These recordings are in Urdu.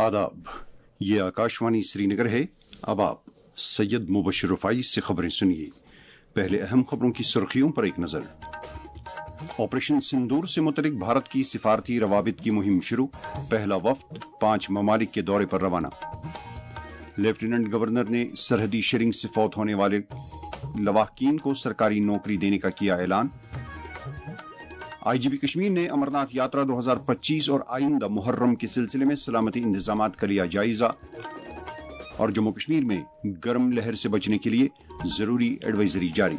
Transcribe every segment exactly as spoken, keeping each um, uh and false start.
आदाब, ये आकाशवाणी श्रीनगर है। अब आप सैयद मुबशर रफाई से खबरें सुनिए। पहले अहम खबरों की सुर्खियों पर एक नजर। ऑपरेशन सिंदूर से मुतलिक भारत की सिफारती रवाबित की मुहिम शुरू, पहला वफ्द पांच ममालिक के दौरे पर रवाना। लेफ्टिनेंट गवर्नर ने सरहदी शेरिंग से फौत होने वाले लवाहकीन को सरकारी नौकरी देने का किया ऐलान। आईजीपी कश्मीर ने अमरनाथ यात्रा दो हज़ार पच्चीस और आइंदा मुहर्रम के सिलसिले में सलामती इंतजामात का लिया जायजा। और जम्मू कश्मीर में गर्म लहर से बचने के लिए जरूरी एडवाइजरी जारी।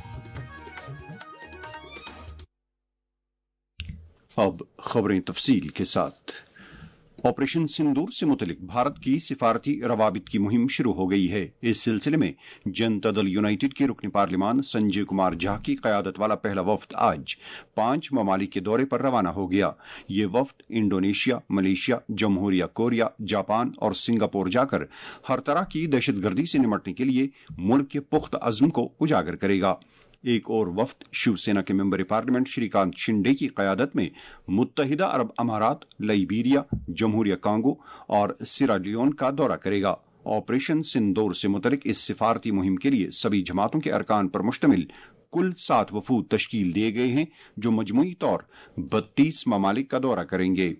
अब खबरें तफसील के साथ। ऑपरेशन सिंदूर से मुतलिक भारत की सिफारती रवाबित की मुहिम शुरू हो गई है। इस सिलसिले में जनता दल यूनाइटेड के रुकन पार्लिमान संजय कुमार झा की क़यादत वाला पहला वफ्द आज पांच ममालिक के दौरे पर रवाना हो गया। ये वफ्द इंडोनेशिया, मलेशिया, जमहूरिया कोरिया, जापान और सिंगापुर जाकर हर तरह की दहशतगर्दी से निपटने के लिए मुल्क के पुख्ता अज़्म को उजागर करेगा। एक और वफ्द शिवसेना के मेंबर पार्लियामेंट श्रीकांत शिंदे की क़यादत में मुत्तहिदा अरब अमारात, लाइबीरिया, जमहूरिया कांगो और सिरा लियोन का दौरा करेगा। ऑपरेशन सिंदूर से मुतलिक इस सिफारती मुहिम के लिए सभी जमातों के अरकान पर मुश्तमिल कुल सात वफूद तश्कील दिए गए हैं, जो मजमूई तौर बत्तीस ममालिक का दौरा करेंगे।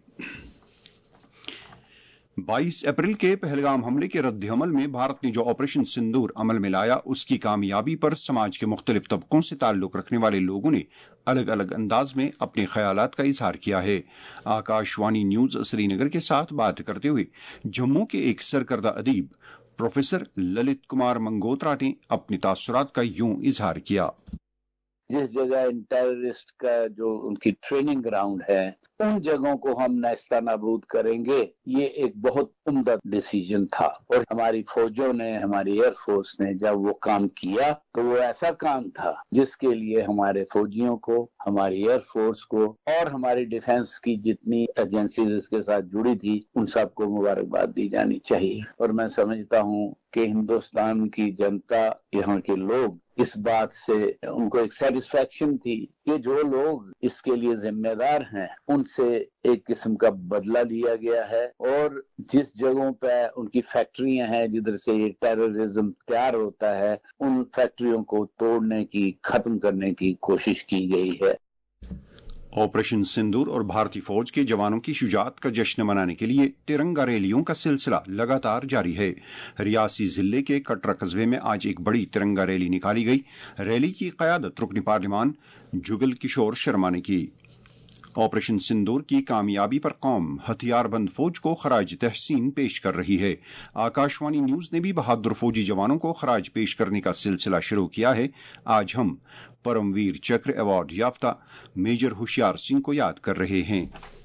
बाईस अप्रैल के पहलगाम हमले के रद्द-ए-अमल में भारत ने जो ऑपरेशन सिंदूर अमल में लाया, उसकी कामयाबी पर समाज के मुख्तलिफ तबकों से ताल्लुक रखने वाले लोगों ने अलग अलग अंदाज में अपने ख्यालात का इजहार किया है। आकाशवाणी न्यूज श्रीनगर के साथ बात करते हुए जम्मू के एक सरकर्दा अदीब प्रोफेसर ललित कुमार मंगोत्रा ने अपने तासुरात का यूं इजहार किया। जिस जगह इन टेररिस्ट का जो उनकी ट्रेनिंग ग्राउंड है, उन जगहों को हम नेस्ता नाबूद करेंगे, ये एक बहुत उम्दा डिसीजन था। और हमारी फौजों ने, हमारी एयरफोर्स ने जब वो काम किया तो वो ऐसा काम था जिसके लिए हमारे फौजियों को, हमारी एयरफोर्स को और हमारी डिफेंस की जितनी एजेंसीज इसके साथ जुड़ी थी, उन सबको मुबारकबाद दी जानी चाहिए। और मैं समझता हूँ कि हिंदुस्तान की जनता, यहाँ के लोग इस बात से उनको एक सेटिस्फैक्शन थी कि जो लोग इसके लिए जिम्मेदार हैं उनसे एक किस्म का बदला लिया गया है। और जिस जगहों पे उनकी फैक्ट्रियां हैं जिधर से ये टेररिज्म तैयार होता है, उन फैक्ट्रियों को तोड़ने की, खत्म करने की कोशिश की गई है। ऑपरेशन सिंदूर और भारतीय फौज के जवानों की शुजाअत का जश्न मनाने के लिए तिरंगा रैलियों का सिलसिला लगातार जारी है। रियासी जिले के कटरा कस्बे में आज एक बड़ी तिरंगा रैली निकाली गई। रैली की क़यादत रुकन पार्लिमान जुगल किशोर शर्मा ने की। ऑपरेशन सिंदूर की कामयाबी पर कौम हथियारबंद फौज को खराज तहसीन पेश कर रही है। आकाशवाणी न्यूज ने भी बहादुर फौजी जवानों को खराज पेश करने का सिलसिला शुरू किया है। आज हम परमवीर चक्र अवार्ड याफ्ता मेजर होशियार सिंह को याद कर रहे हैं।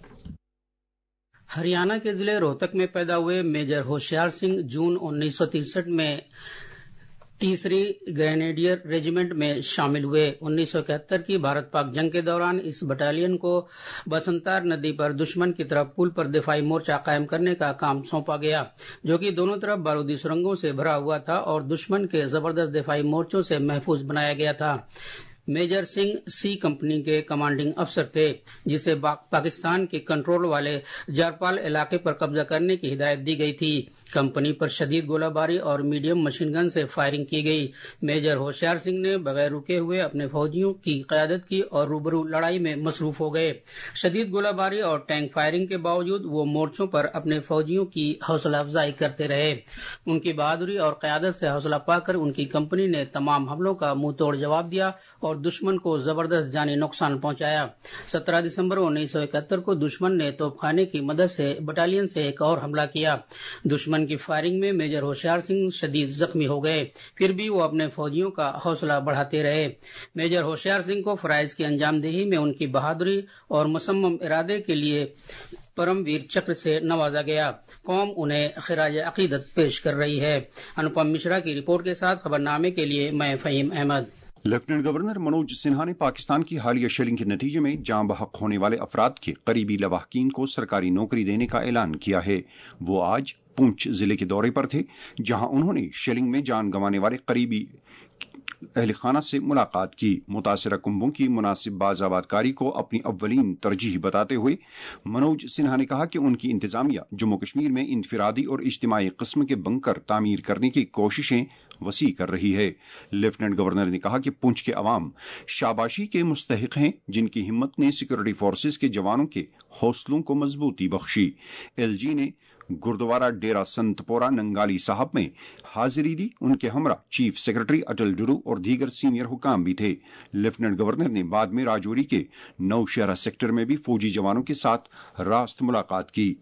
हरियाणा के जिले रोहतक में पैदा हुए मेजर होशियार सिंह जून उन्नीस सौ तिरसठ में तीसरी ग्रेनेडियर रेजिमेंट में शामिल हुए। उन्नीस सौ इकहत्तर की भारत पाक जंग के दौरान इस बटालियन को बसंतार नदी पर दुश्मन की तरफ पुल पर दिफाई मोर्चा कायम करने का काम सौंपा गया, जो कि दोनों तरफ बारूदी सुरंगों से भरा हुआ था और दुश्मन के जबरदस्त दिफाई मोर्चों से महफूज बनाया गया था। मेजर सिंह सी कंपनी के कमांडिंग अफसर थे, जिसे पाकिस्तान के कंट्रोल वाले जारपाल इलाके पर कब्जा करने की हिदायत दी गई थी। कंपनी पर शदीद गोलाबारी और मीडियम मशीन गन से फायरिंग की गई। मेजर होशियार सिंह ने बगैर रुके हुए अपने फौजियों की क़यादत की और रूबरू लड़ाई में मसरूफ हो गए। शदीद गोलाबारी और टैंक फायरिंग के बावजूद वो मोर्चों पर अपने फौजियों की हौसला अफजाई करते रहे। उनकी बहादुरी और क़यादत से हौसला पाकर उनकी कंपनी ने तमाम हमलों का मुंह तोड़ जवाब दिया और दुश्मन को जबरदस्त जानी नुकसान पहुंचाया। सत्रह दिसंबर उन्नीस सौ इकहत्तर को दुश्मन ने तोपखाने की मदद से बटालियन से एक और हमला किया। दुश्मन की फायरिंग में मेजर होशियार सिंह शदीद जख्मी हो गए, फिर भी वो अपने फौजियों का हौसला बढ़ाते रहे। मेजर होशियार सिंह को फराइज की अंजामदेही में उनकी बहादुरी और मुसम्मम इरादे के लिए परमवीर चक्र से नवाजा गया। कौम उन्हें खिराज अकीदत पेश कर रही है। अनुपम मिश्रा की रिपोर्ट के साथ खबरनामे के लिए मैं फहीम अहमद। लेफ्टिनेंट गवर्नर मनोज सिन्हा ने पाकिस्तान की हालिया शेलिंग के नतीजे में जान बहक होने वाले अफराद के करीबी लवाहकीन को सरकारी नौकरी देने का ऐलान किया है। वो आज पुंछ जिले के दौरे पर थे, जहां उन्होंने शेलिंग में जान गंवाने वाले करीबी اہل خانہ سے ملاقات کی۔ متاثرہ کنبوں کی مناسب باضابط کاری کو اپنی اولین ترجیح بتاتے ہوئے منوج سنہا نے کہا کہ ان کی انتظامیہ جموں کشمیر میں انفرادی اور اجتماعی قسم کے بنکر تعمیر کرنے کی کوششیں وسیع کر رہی ہے۔ لیفٹیننٹ گورنر نے کہا کہ پونچھ کے عوام شاباشی کے مستحق ہیں، جن کی ہمت نے سیکورٹی فورسز کے جوانوں کے حوصلوں کو مضبوطی بخشی۔ ایل جی نے گردوارہ ڈیرا سنت پورہ ننگالی صاحب میں حاضری دی۔ ان کے ہمراہ چیف سیکرٹری اٹل ڈرو اور دیگر سینئر حکام بھی تھے۔ لیفٹیننٹ گورنر نے بعد میں راجوری کے نوشہرہ سیکٹر میں بھی فوجی جوانوں کے ساتھ راست ملاقات کی۔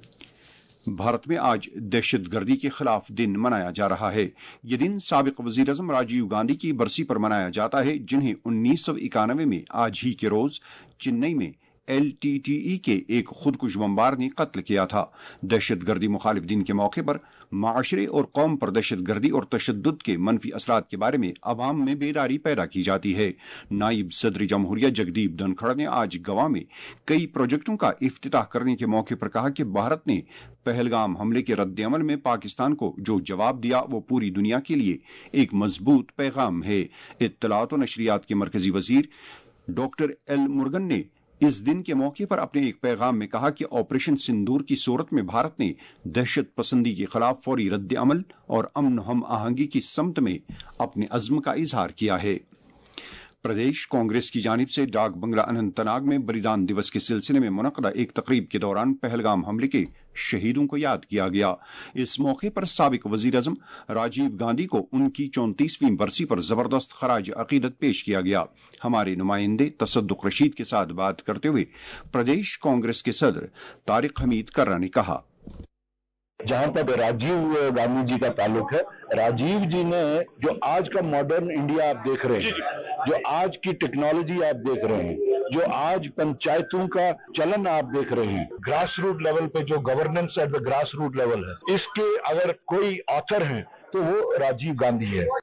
بھارت میں آج دہشت گردی کے خلاف دن منایا جا رہا ہے۔ یہ دن سابق وزیر اعظم راجیو گاندھی کی برسی پر منایا جاتا ہے، جنہیں انیس سو اکانوے میں آج ہی کے روز چنئی میں ایل ٹی ٹی ای کے ایک خودکش بمبار نے قتل کیا تھا۔ دہشت گردی مخالف دن کے موقع پر معاشرے اور قوم پر دہشت گردی اور تشدد کے منفی اثرات کے بارے میں عوام میں بیداری پیدا کی جاتی ہے۔ نائب صدر جمہوریہ جگدیپ دھنکھڑ نے آج گوا میں کئی پروجیکٹوں کا افتتاح کرنے کے موقع پر کہا کہ بھارت نے پہلگام حملے کے رد عمل میں پاکستان کو جو جواب دیا وہ پوری دنیا کے لیے ایک مضبوط پیغام ہے۔ اطلاعات و نشریات کے مرکزی وزیر ڈاکٹر ایل مرگن نے اس دن کے موقع پر اپنے ایک پیغام میں کہا کہ آپریشن سندور کی صورت میں بھارت نے دہشت پسندی کے خلاف فوری رد عمل اور امن ہم آہنگی کی سمت میں اپنے عزم کا اظہار کیا ہے۔ پردیش کانگریس کی جانب سے ڈاک بنگلہ اننت ناگ میں بلیدان دیوس کے سلسلے میں منعقدہ ایک تقریب کے دوران پہلگام حملے کے شہیدوں کو یاد کیا گیا۔ اس موقع پر سابق وزیر اعظم راجیو گاندھی کو ان کی چونتیسویں برسی پر زبردست خراج عقیدت پیش کیا گیا۔ ہمارے نمائندے تصدق رشید کے ساتھ بات کرتے ہوئے پردیش کانگریس کے صدر طارق حمید کرا نے کہا، جہاں پر راجیو گاندھی جی کا تعلق ہے، راجیو جی نے جو آج کا ماڈرن انڈیا آپ دیکھ رہے ہیں، جو آج کی ٹیکنالوجی آپ دیکھ رہے ہیں، جو آج پنچایتوں کا چلن آپ دیکھ رہے ہیں، گراس روٹ لیول پہ جو governance at the grass root level ہے، اس کے اگر کوئی آتھر ہیں تو وہ راجیو گاندھی ہے۔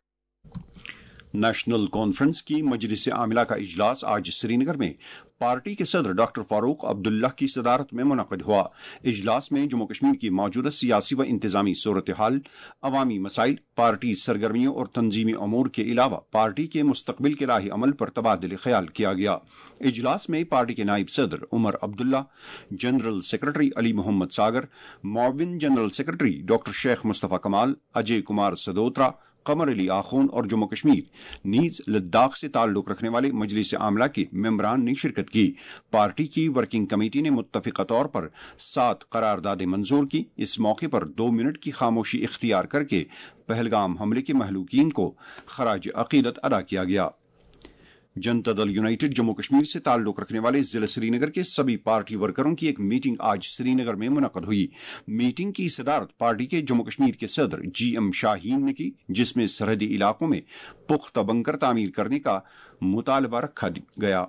نیشنل کانفرنس کی مجلس عاملہ کا اجلاس آج سری نگر میں پارٹی کے صدر ڈاکٹر فاروق عبداللہ کی صدارت میں منعقد ہوا۔ اجلاس میں جموں کشمیر کی موجودہ سیاسی و انتظامی صورتحال، عوامی مسائل، پارٹی سرگرمیوں اور تنظیمی امور کے علاوہ پارٹی کے مستقبل کے راہ عمل پر تبادلہ خیال کیا گیا۔ اجلاس میں پارٹی کے نائب صدر عمر عبداللہ، جنرل سیکرٹری علی محمد ساگر، معاون جنرل سیکرٹری ڈاکٹر شیخ مصطفیٰ کمال، اجے کمار سدوترا، قمر علی آخون اور جموں کشمیر نیز لداخ سے تعلق رکھنے والے مجلس عاملہ کے ممبران نے شرکت کی۔ پارٹی کی ورکنگ کمیٹی نے متفقہ طور پر سات قراردادیں منظور کی۔ اس موقع پر دو منٹ کی خاموشی اختیار کر کے پہلگام حملے کے مہلوکین کو خراج عقیدت ادا کیا گیا۔ جنتا دل یونائٹڈ جموں کشمیر سے تعلق رکھنے والے ضلع سری نگر کے سبھی پارٹی ورکروں کی ایک میٹنگ آج سری نگر میں منعقد ہوئی۔ میٹنگ کی صدارت پارٹی کے جموں کشمیر کے صدر جی ایم شاہین نے کی، جس میں سرحدی علاقوں میں پختہ بنکر تعمیر کرنے کا مطالبہ رکھا گیا۔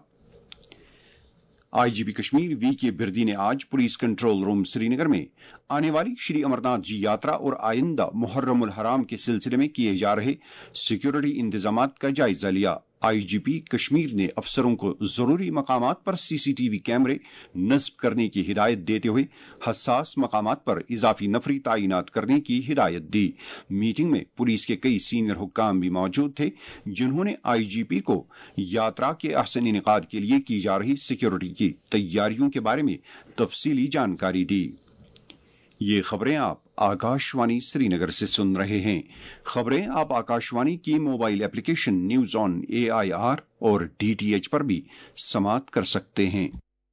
آئی جی پی کشمیر وی کے بردی نے آج police control room Srinagar میں آنے والی شری امرناتھ جی یاترا اور آئندہ محرم الحرام کے سلسلے میں کیے جا رہے سیکورٹی انتظامات کا جائزہ لیا۔ آئی جی پی کشمیر نے افسروں کو ضروری مقامات پر سی سی ٹی وی کیمرے نصب کرنے کی ہدایت دیتے ہوئے حساس مقامات پر اضافی نفری تعینات کرنے کی ہدایت دی۔ میٹنگ میں پولیس کے کئی سینئر حکام بھی موجود تھے، جنہوں نے آئی جی پی کو یاترا کے احسن انعقاد کے لیے کی جا رہی سیکورٹی کی تیاریوں کے بارے میں تفصیلی جانکاری دی۔ یہ خبریں آپ آکاشوانی سری نگر سے سن رہے ہیں۔ خبریں آپ آکاشوانی کی mobile application news on A I R اور ڈی ٹی ایچ پر بھی سماعت کر سکتے ہیں۔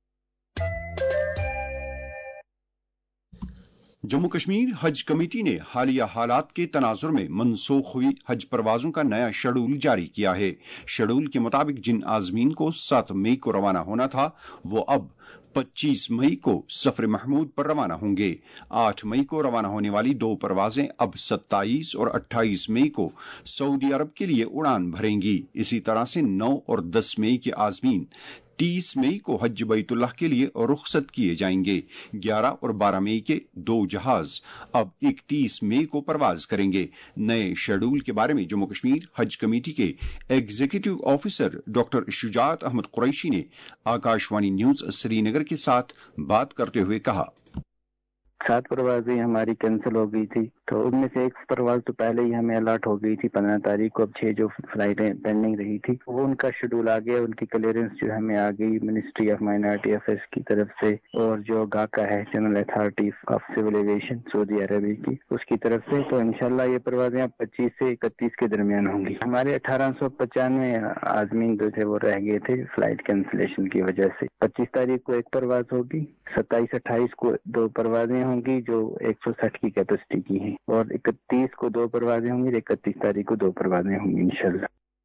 جموں کشمیر حج کمیٹی نے حالیہ حالات کے تناظر میں منسوخ ہوئی حج پروازوں کا نیا شیڈول جاری کیا ہے۔ شیڈول کے مطابق جن عازمین کو سات مئی کو روانہ ہونا تھا وہ اب پچیس مئی کو سفر محمود پر روانہ ہوں گے۔ آٹھ مئی کو روانہ ہونے والی دو پروازیں اب ستائیس اور اٹھائیس مئی کو سعودی عرب کے لیے اڑان بھریں گی۔ اسی طرح سے نو اور دس مئی کے عازمین تیس مئی کو حج بیت اللہ کے لیے رخصت کیے جائیں گے۔ گیارہ اور بارہ مئی کے دو جہاز اب اکتیس مئی کو پرواز کریں گے۔ نئے شیڈول کے بارے میں جموں کشمیر حج کمیٹی کے executive officer doctor Shujaat Ahmad Qureshi نے آکاشوانی نیوز سری نگر کے ساتھ بات کرتے ہوئے کہا، سات پروازیں ہماری کینسل ہو گئی تھی تو ان میں سے ایک پرواز تو پہلے ہی ہمیں الاٹ ہو گئی تھی پندرہ تاریخ کو. اب چھ جو فلائٹیں پینڈنگ رہی تھی وہ ان کا شیڈول آ گیا, ان کی کلیئرنس جو ہمیں آ گئی منسٹری آف مائنارٹی افیئرس کی طرف سے, اور جو گاکا ہے general authority of civil aviation سعودی عربی کی, اس کی طرف سے. تو انشاءاللہ یہ پروازیں اب پچیس سے اکتیس کے درمیان ہوں گی. ہمارے اٹھارہ سو پچانوے عازمین جو تھے وہ رہ گئے تھے فلائٹ کینسلیشن کی وجہ سے. پچیس تاریخ کو ایک پرواز ہوگی, ستائیس اٹھائیس کو دو پروازیں ہوں گی جو ایک سو ساٹھ کی کیپیسٹی کی ہیں, اور اکتیس کو دو پروازیں ہوں گی, اکتیس تاریخ کو دو پروازیں ہوں گی انشاءاللہ.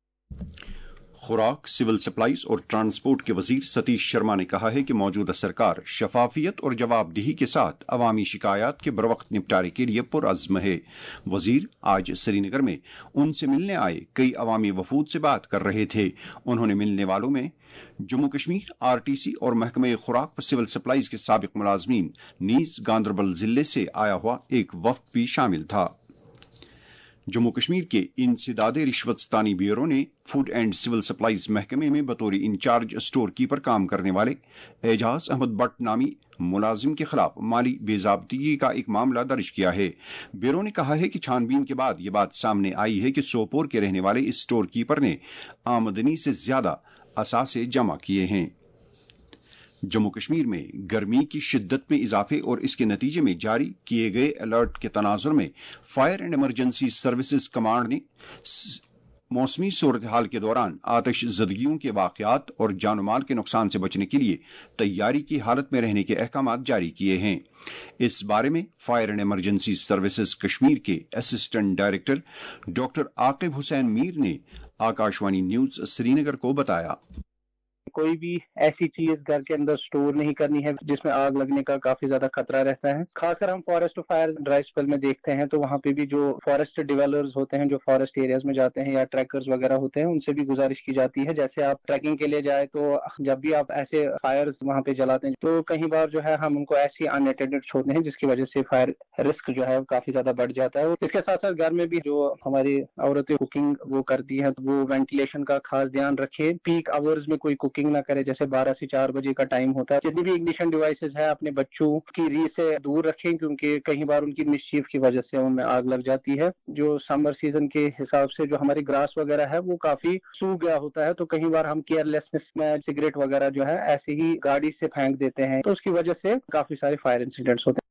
خوراک, سول سپلائز اور ٹرانسپورٹ کے وزیر ستیش شرما نے کہا ہے کہ موجودہ سرکار شفافیت اور جواب دہی کے ساتھ عوامی شکایات کے بروقت نپٹارے کے لیے پرعزم ہے. وزیر آج سری نگر میں ان سے ملنے آئے کئی عوامی وفود سے بات کر رہے تھے. انہوں نے ملنے والوں میں Jammu Kashmir, R T C اور محکمہ خوراک و سول سپلائز کے سابق ملازمین نیز گاندربل ضلع سے آیا ہوا ایک وفد بھی شامل تھا. جموں کشمیر کے انسداد رشوت ستانی بیورو نے فوڈ اینڈ سول سپلائز محکمے میں بطور انچارج اسٹور کیپر کام کرنے والے اعجاز احمد بٹ نامی ملازم کے خلاف مالی بے ضابطگی کا ایک معاملہ درج کیا ہے. بیورو نے کہا ہے کہ چھان بین کے بعد یہ بات سامنے آئی ہے کہ سوپور کے رہنے والے اس اسٹور کیپر نے آمدنی سے زیادہ اثاثے جمع کیے ہیں. جموں کشمیر میں گرمی کی شدت میں اضافے اور اس کے نتیجے میں جاری کیے گئے الرٹ کے تناظر میں fire and emergency services command نے موسمی صورتحال کے دوران آتش زدگیوں کے واقعات اور جان و مال کے نقصان سے بچنے کے لیے تیاری کی حالت میں رہنے کے احکامات جاری کیے ہیں. اس بارے میں fire and emergency services Kashmir کے assistant director doctor Aqib Hussain Mir نے آکاشوانی نیوز سری نگر کو بتایا. کوئی بھی ایسی چیز گھر کے اندر سٹور نہیں کرنی ہے جس میں آگ لگنے کا کافی زیادہ خطرہ رہتا ہے. خاص کر ہم فارسٹ فائر ڈرائی اسپیل میں دیکھتے ہیں تو وہاں پہ بھی جو فارسٹ ڈیولپرز ہوتے ہیں جو فارسٹ ایریاز میں جاتے ہیں یا ٹریکرز وغیرہ ہوتے ہیں ان سے بھی گزارش کی جاتی ہے جیسے آپ ٹریکنگ کے لیے جائے تو جب بھی آپ ایسے فائرز وہاں پہ جلاتے ہیں تو کئی بار جو ہے ہم ان کو ایسی ان اٹینڈڈ چھوڑتے ہیں جس کی وجہ سے فائر رسک جو ہے کافی زیادہ بڑھ جاتا ہے. اس کے ساتھ ساتھ گھر میں بھی جو ہماری عورتیں کوکنگ وہ کرتی ہیں وہ وینٹیلیشن کا خاص دھیان رکھے. پیک آورز میں کوئی کوکنگ نہ کرے, جیسے بارہ سے چار بجے کا ٹائم ہوتا ہے. جتنی بھی اگنیشن ڈیوائسز ہے اپنے بچوں کی ری سے دور رکھیں کیونکہ کئی بار ان کی مسچیف کی وجہ سے ان میں آگ لگ جاتی ہے. جو سمر سیزن کے حساب سے جو ہماری گراس وغیرہ ہے وہ کافی سوکھ گیا ہوتا ہے تو کئی بار ہم کیئر لیسنس میں سگریٹ وغیرہ جو ہے ایسے ہی گاڑی سے پھینک دیتے ہیں تو اس کی وجہ سے کافی سارے فائر انسیڈنٹس ہوتے ہیں.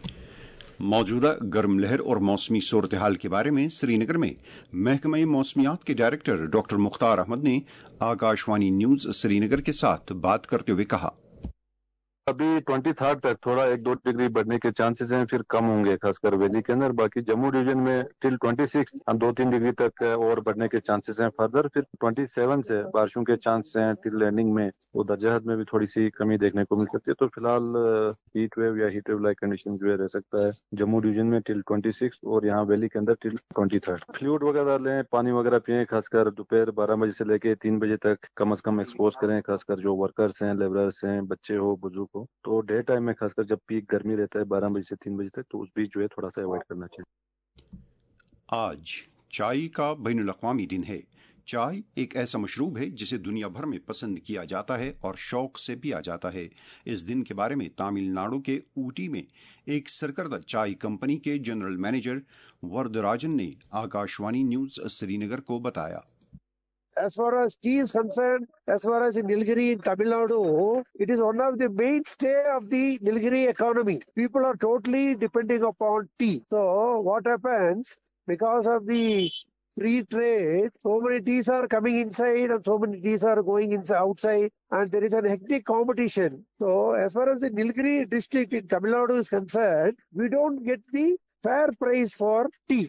موجودہ گرم لہر اور موسمی صورتحال کے بارے میں سری نگر میں محکمہ موسمیات کے ڈائریکٹر ڈاکٹر مختار احمد نے آکاشوانی نیوز سری نگر کے ساتھ بات کرتے ہوئے کہا. ابھی ٹوئنٹی تھرڈ تک تھوڑا ایک دو ڈگری بڑھنے کے چانسز ہیں, پھر کم ہوں گے خاص کر ویلی کے اندر. باقی جموں ڈویژن میں ٹل ٹوئنٹی سکس دو تین ڈگری تک اور بڑھنے کے چانسز ہیں فردر. پھر ٹوئنٹی سیون سے بارشوں کے چانس ہیں ٹل لینڈنگ میں, وہ درجہ حرارت میں بھی تھوڑی سی کمی دیکھنے کو مل سکتی ہے. تو فی الحال ہیٹ ویو یا ہیٹ ویو لائک کنڈیشن جو ہے رہ سکتا ہے جموں ڈویژن میں ٹل ٹوئنٹی سکس اور یہاں ویلی کے اندر ٹل ٹوئنٹی تھرڈ. فلوئڈ وغیرہ لیں, پانی وغیرہ پئیں, خاص کر دوپہر بارہ بجے سے لے کے تین بجے تک کم از کم ایکسپوز کریں, خاص کر جو ورکرس ہیں, لیبررس ہیں, بچے ہو, بزرگ ہو. تو ڈے ٹائم میں خاص کر جب پیک گرمی رہتا ہے بارہ بجے سے تین بجے تک تو اس بیچ جو ہے تھوڑا سا اوائڈ کرنا چاہیے. آج چائے کا بین الاقوامی دن ہے. چائے ایک ایسا مشروب ہے جسے دنیا بھر میں پسند کیا جاتا ہے اور شوق سے پیا جاتا ہے. اس دن کے بارے میں تامل ناڈو کے اوٹی میں ایک سرکردہ چائے کمپنی کے جنرل مینیجر وردراجن نے آکاشوانی نیوز سری نگر کو بتایا. As far as tea is concerned, as far as in Nilgiri in Tamil Nadu, it is one of the mainstay of the Nilgiri economy. People are totally depending upon tea. So what happens, because of the free trade, so many teas are coming inside and so many teas are going inside, outside, and there is an hectic competition. So as far as the Nilgiri district in Tamil Nadu is concerned, we don't get the fair price for tea.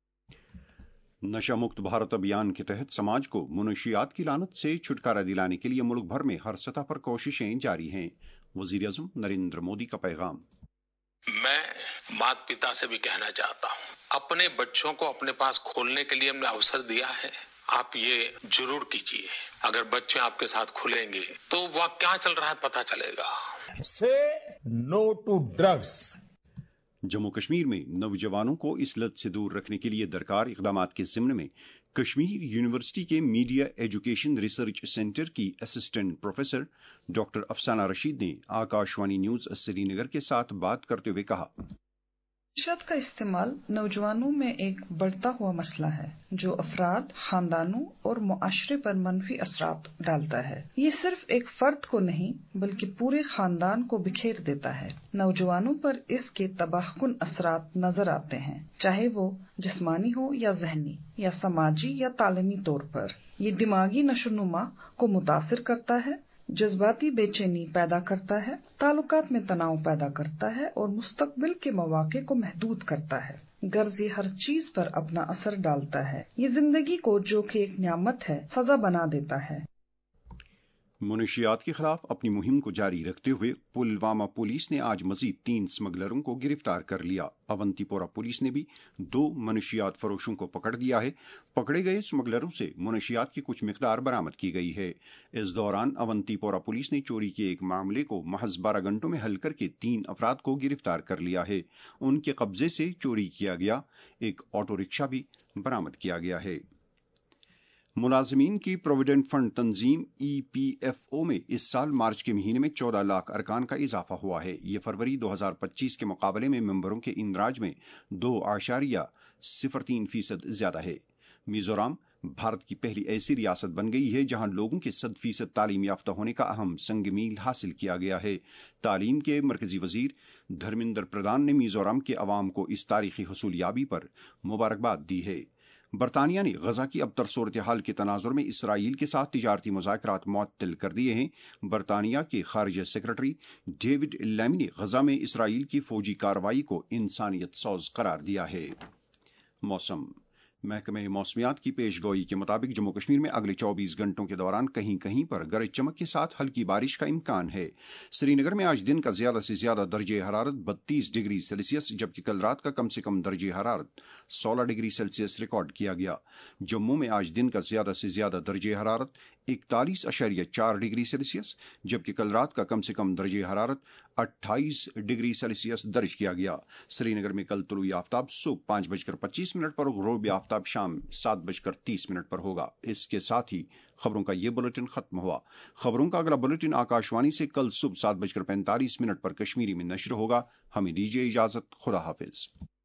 نشہ مکت بھارت ابھیان کے تحت سماج کو منشیات کی لعنت سے چھٹکارا دلانے کے لیے ملک بھر میں ہر سطح پر کوششیں جاری ہیں. وزیر اعظم نریندر مودی کا پیغام. میں مات پتا سے بھی کہنا چاہتا ہوں, اپنے بچوں کو اپنے پاس کھولنے کے لیے ہم نے اوسر دیا ہے, آپ یہ ضرور کیجیے. اگر بچے آپ کے ساتھ کھلیں گے تو وہ کیا چل رہا ہے پتہ چلے گا. سے no to drugs. Jammu Kashmir میں نوجوانوں کو اس لت سے دور رکھنے کے لیے درکار اقدامات کے ضمن میں کشمیر یونیورسٹی کے میڈیا ایجوکیشن ریسرچ سینٹر کی assistant professor doctor Afsana Rashid نے آکاشوانی نیوز سری نگر کے ساتھ بات کرتے ہوئے کہا. معیشت کا استعمال نوجوانوں میں ایک بڑھتا ہوا مسئلہ ہے جو افراد، خاندانوں اور معاشرے پر منفی اثرات ڈالتا ہے۔ یہ صرف ایک فرد کو نہیں بلکہ پورے خاندان کو بکھیر دیتا ہے۔ نوجوانوں پر اس کے تباہ کن اثرات نظر آتے ہیں، چاہے وہ جسمانی ہو یا ذہنی یا سماجی یا تعلیمی طور پر۔ یہ دماغی نشوونما کو متاثر کرتا ہے، جذباتی بے چینی پیدا کرتا ہے، تعلقات میں تناؤ پیدا کرتا ہے اور مستقبل کے مواقع کو محدود کرتا ہے۔ غرض یہ ہر چیز پر اپنا اثر ڈالتا ہے۔ یہ زندگی کو جو کہ ایک نعمت ہے سزا بنا دیتا ہے۔ منشیات کے خلاف اپنی مہم کو جاری رکھتے ہوئے پلوامہ پولیس نے آج مزید تین اسمگلروں کو گرفتار کر لیا۔ اونتی پورہ پولیس نے بھی دو منشیات فروشوں کو پکڑ دیا ہے۔ پکڑے گئے اسمگلروں سے منشیات کی کچھ مقدار برآمد کی گئی ہے۔ اس دوران اونتی پورہ پولیس نے چوری کے ایک معاملے کو محض بارہ گھنٹوں میں حل کر کے تین افراد کو گرفتار کر لیا ہے۔ ان کے قبضے سے چوری کیا گیا ایک آٹو رکشہ بھی برآمد کیا گیا ہے۔ ملازمین کی پروویڈنٹ فنڈ تنظیم ای پی ایف او میں اس سال مارچ کے مہینے میں چودہ لاکھ ارکان کا اضافہ ہوا ہے۔ یہ فروری دو ہزار پچیس کے مقابلے میں ممبروں کے اندراج میں دو اعشاریہ صفر تین فیصد زیادہ ہے۔ میزورام بھارت کی پہلی ایسی ریاست بن گئی ہے جہاں لوگوں کے صد فیصد تعلیم یافتہ ہونے کا اہم سنگ میل حاصل کیا گیا ہے۔ تعلیم کے مرکزی وزیر دھرمیندر پردھان نے میزورام کے عوام کو اس تاریخی حصولیابی پر مبارکباد دی ہے۔ برطانیہ نے غزہ کی ابتر صورتحال کے تناظر میں اسرائیل کے ساتھ تجارتی مذاکرات معطل کر دیے ہیں۔ برطانیہ کے خارجہ سیکرٹری ڈیوڈ لیمی نے غزہ میں اسرائیل کی فوجی کارروائی کو انسانیت سوز قرار دیا ہے۔ موسم محکمہ موسمیات کی پیش گوئی کے مطابق جموں کشمیر میں اگلے چوبیس گھنٹوں کے دوران کہیں کہیں پر گرج چمک کے ساتھ ہلکی بارش کا امکان ہے۔ سری نگر میں آج دن کا زیادہ سے زیادہ درجہ حرارت بتیس ڈگری سیلسیس جبکہ کل رات کا کم سے کم درجہ حرارت سولہ ڈگری سیلسیس ریکارڈ کیا گیا۔ جموں میں آج دن کا زیادہ سے زیادہ درجہ حرارت اکتالیس اشاریہ چار ڈگری سیلسیس جبکہ کل رات کا کم سے کم درجہ حرارت اٹھائیس ڈگری سیلسیس درج کیا گیا۔ سری نگر میں کل طلوع آفتاب صبح پانچ بج کر پچیس منٹ پر غروب آفتاب شام سات بج کر تیس منٹ پر ہوگا۔ اس کے ساتھ ہی خبروں کا یہ بلیٹن ختم ہوا۔ خبروں کا اگلا بلیٹن آکاشوانی سے کل صبح سات بج کر پینتالیس منٹ پر کشمیری میں نشر ہوگا۔ ہمیں دیجیے اجازت۔ خدا حافظ۔